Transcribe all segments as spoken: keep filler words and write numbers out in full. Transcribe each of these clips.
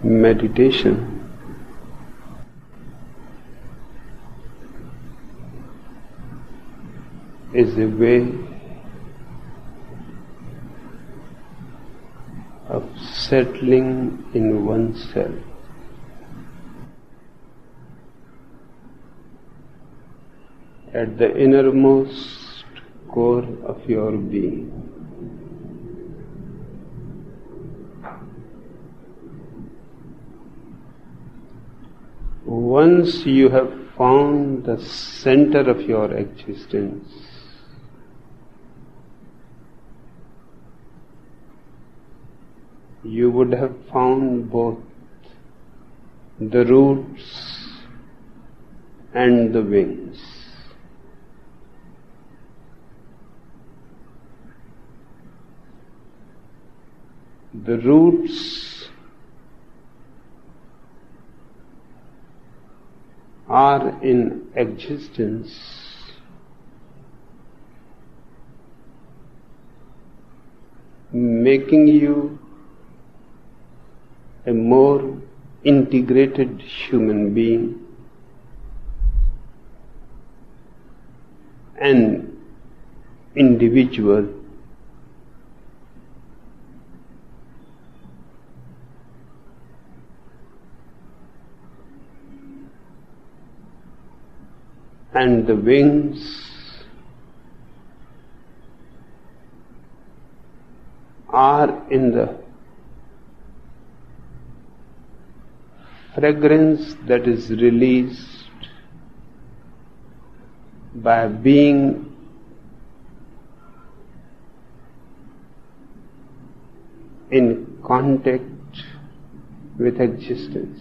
Meditation is a way of settling in oneself. At the innermost core of your being. Once you have found the center of your existence, you would have found both the roots and the wings. The roots are in existence making you a more integrated human being, an individual, and the wings are in the fragrance that is released by being in contact with existence.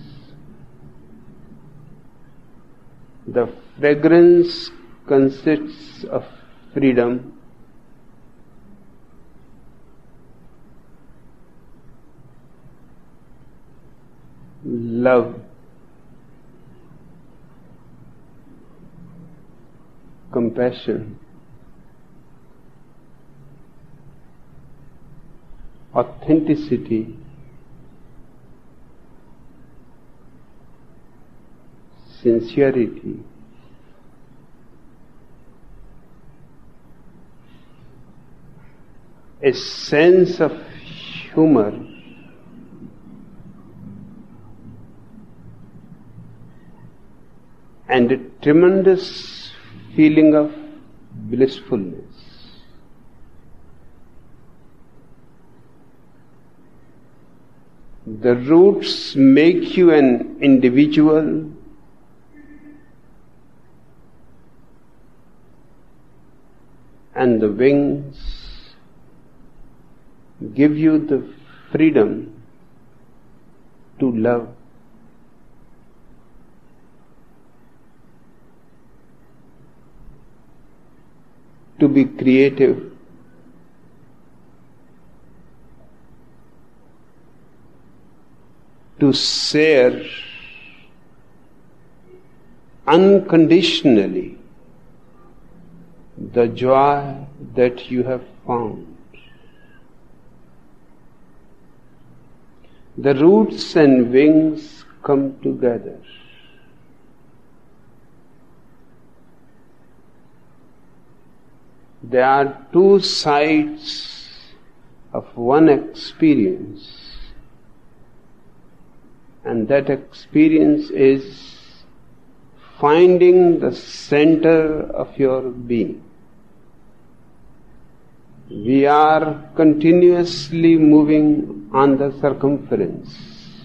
The fragrance consists of freedom, love, compassion, authenticity, sincerity, a sense of humor, and a tremendous feeling of blissfulness. The roots make you an individual, and the wings give you the freedom to love. To be creative, to share unconditionally the joy that you have found. The roots and wings come together. There are two sides of one experience, and that experience is finding the center of your being. We are continuously moving on the circumference.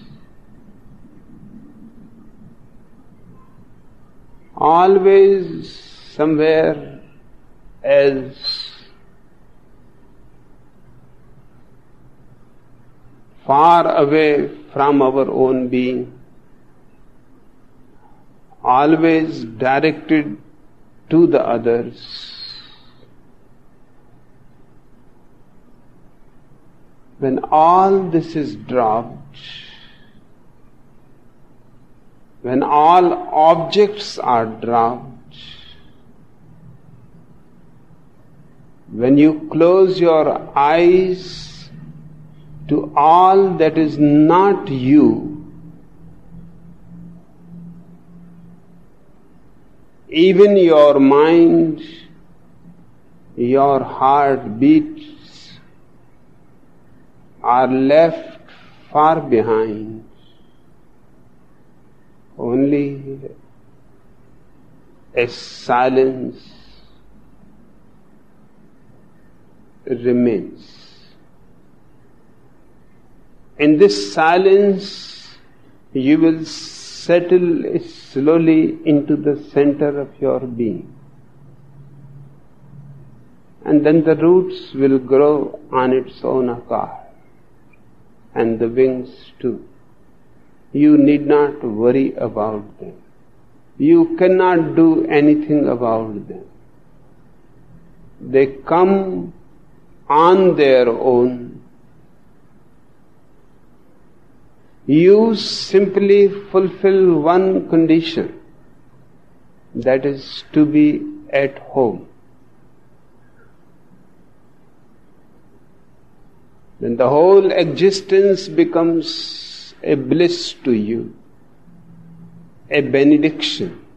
Always somewhere else, far away from our own being, always directed to the others. When all this is dropped, when all objects are dropped, when you close your eyes to all that is not you, even your mind, your heartbeats are left far behind. Only a silence remains. In this silence, you will settle slowly into the center of your being. And then the roots will grow on its own account, and the wings too. You need not worry about them. You cannot do anything about them. They come on their own. You simply fulfill one condition, that is to be at home. Then the whole existence becomes a bliss to you, a benediction.